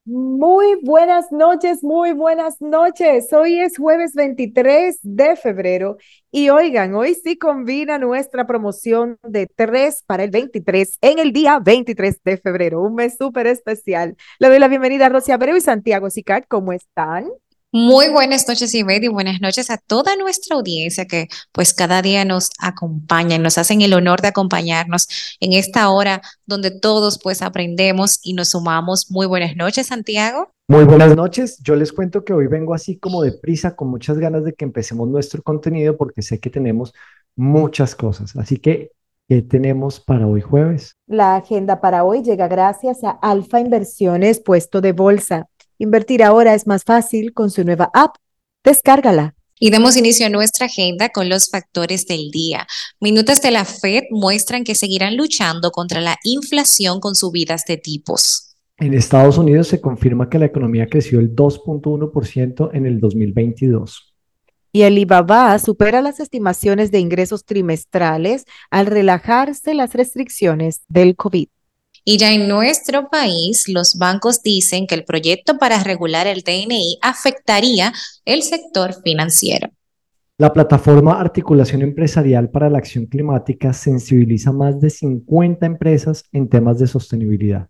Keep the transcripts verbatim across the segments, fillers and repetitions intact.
Muy buenas noches, muy buenas noches. Hoy es jueves veintitrés de febrero y oigan, hoy sí combina nuestra promoción de tres para el veintitrés en el día veintitrés de febrero, un mes súper especial. Le doy la bienvenida a Rosy Abreu y Santiago Sicar. ¿Cómo están? Muy buenas noches, Ivette, y buenas noches a toda nuestra audiencia que pues cada día nos acompaña y nos hacen el honor de acompañarnos en esta hora donde todos pues aprendemos y nos sumamos. Muy buenas noches, Santiago. Muy buenas noches. Yo les cuento que hoy vengo así como deprisa, con muchas ganas de que empecemos nuestro contenido porque sé que tenemos muchas cosas. Así que, ¿qué tenemos para hoy jueves? La agenda para hoy llega gracias a Alfa Inversiones, puesto de bolsa. Invertir ahora es más fácil con su nueva app. Descárgala. Y damos inicio a nuestra agenda con los factores del día. Minutos de la Fed muestran que seguirán luchando contra la inflación con subidas de tipos. En Estados Unidos se confirma que la economía creció el dos punto uno por ciento en el dos mil veintidós. Y Alibaba supera las estimaciones de ingresos trimestrales al relajarse las restricciones del COVID. Y ya en nuestro país, los bancos dicen que el proyecto para regular el D N I afectaría el sector financiero. La plataforma Articulación Empresarial para la Acción Climática sensibiliza a más de cincuenta empresas en temas de sostenibilidad.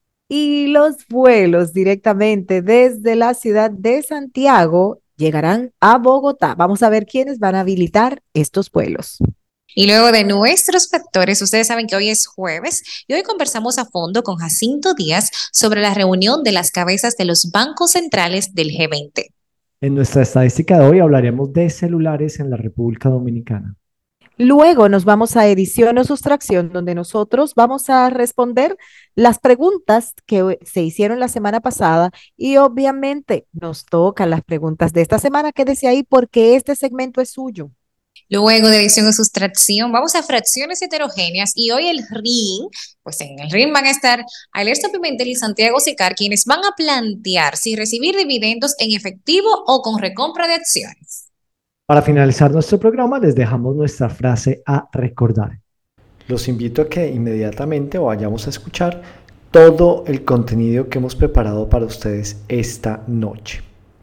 Y los vuelos directamente desde la ciudad de Santiago llegarán a Bogotá. Vamos a ver quiénes van a habilitar estos vuelos. Y luego de nuestros factores, ustedes saben que hoy es jueves y hoy conversamos a fondo con Jacinto Díaz sobre la reunión de las cabezas de los bancos centrales del G veinte. En nuestra estadística de hoy hablaremos de celulares en la República Dominicana. Luego nos vamos a edición o sustracción, donde nosotros vamos a responder las preguntas que se hicieron la semana pasada y obviamente nos tocan las preguntas de esta semana. Quédese ahí porque este segmento es suyo. Luego de adición o sustracción, vamos a fracciones heterogéneas y hoy el R I N, pues en el R I N van a estar Alerta Pimentel y Santiago Sicar, quienes van a plantear si recibir dividendos en efectivo o con recompra de acciones. Para finalizar nuestro programa, les dejamos nuestra frase a recordar. Los invito a que inmediatamente vayamos a escuchar todo el contenido que hemos preparado para ustedes esta noche.